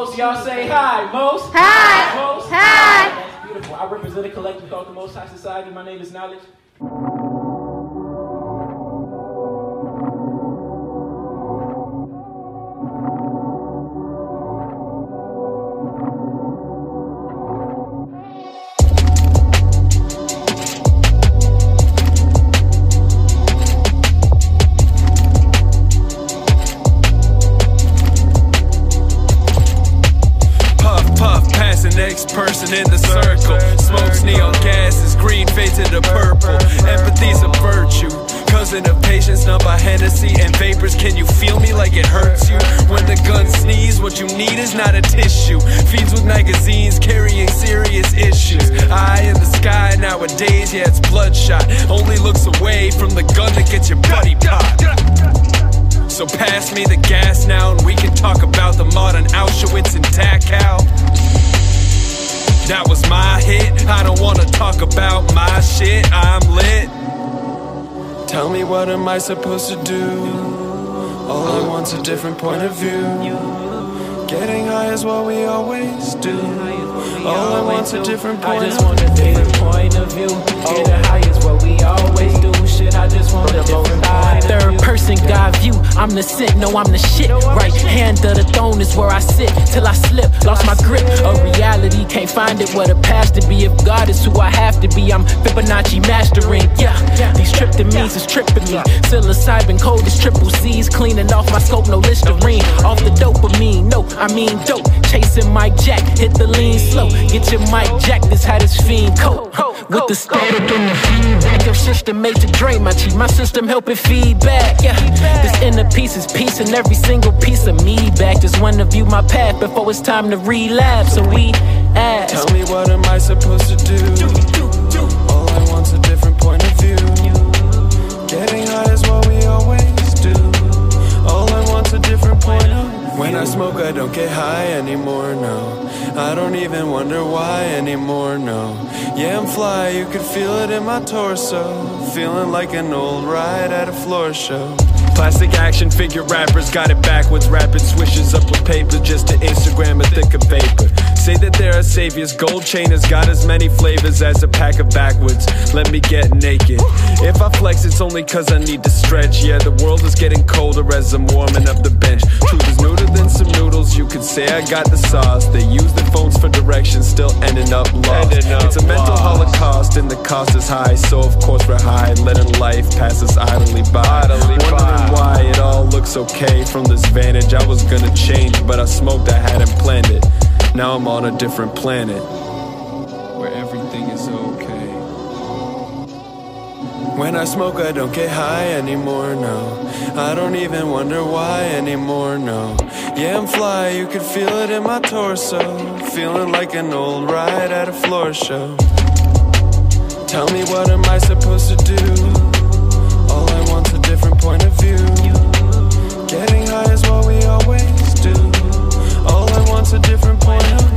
Most. Y'all say hi. Most. Hi. Most. Hi. That's beautiful. I represent a collective called the Most High Society. My name is Knowledge. Next person in the circle. Smokes neon gases, green fades into purple. Empathy's a virtue, cousin of patience, not by Hennessy and vapors. Can you feel me like it hurts you? When the guns sneeze, what you need is not a tissue. Feeds with magazines, carrying serious issues. Eye in the sky nowadays, yeah, it's bloodshot. Only looks away from the gun that gets your buddy popped. So pass me the gas now and we can talk about the modern Auschwitz and Dachau. That was my hit, I don't wanna talk about my shit, I'm lit. Tell me what am I supposed to do? All I want's a different point of view. Getting high is what we always do. All I want's a different point of view. I just want a different point of view. Getting high is what we always do. Shit, I just want a different point of view. Third person God view, I'm the scent, no I'm the shit. Right hand of the throne is where I sit. Till I slip, lost my grip. A reality, can't find it where the past to be. If God is who I have to be, I'm Fibonacci mastering. Yeah, these tryptamines is tripping me. Psilocybin cold is triple C's. Cleaning off my scope, no Listerine. Off the dopamine, no, I mean dope. Chasing Mike Jack, hit the lean slow. Get your Mike Jack, this how this fiend coat. With the static in the feedback. Your system made to drain my chi. My system help it feedback. Yeah, this inner piece is peace and every single piece of me back. Just wanna view my path before it's time to relapse. So we ask. Tell me what am I supposed to do? All I want's a different point of view. Getting high is what we always do. All I want's a different point of view. When I smoke I don't get high anymore, no. I don't even wonder why anymore, no. Yeah, I'm fly, you could feel it in my torso. Feeling like an old ride at a floor show. Plastic action figure rappers got it backwards. Rapid swishes up with paper just to Instagram a thicker vapor. Say that there are saviors. Gold chain has got as many flavors as a pack of backwoods. Let me get naked. If I flex it's only cause I need to stretch. Yeah, the world is getting colder as I'm warming up the bench. Truth is neuter than some noodles. You could say I got the sauce. They use their phones for directions, still ending up lost. It's a mental holocaust and the cost is high. So of course we're high, letting life pass us idly by. Wondering why it all looks okay from this vantage. I was gonna change, but I smoked, I hadn't planned it. Now I'm on a different planet where everything is okay. When I smoke I don't get high anymore, no. I don't even wonder why anymore, no. Yeah, I'm fly, you could feel it in my torso. Feeling like an old ride at a floor show. Tell me what am I supposed to do? All I want's a different point of view. Getting high is what we always do. All I want's a different point of view.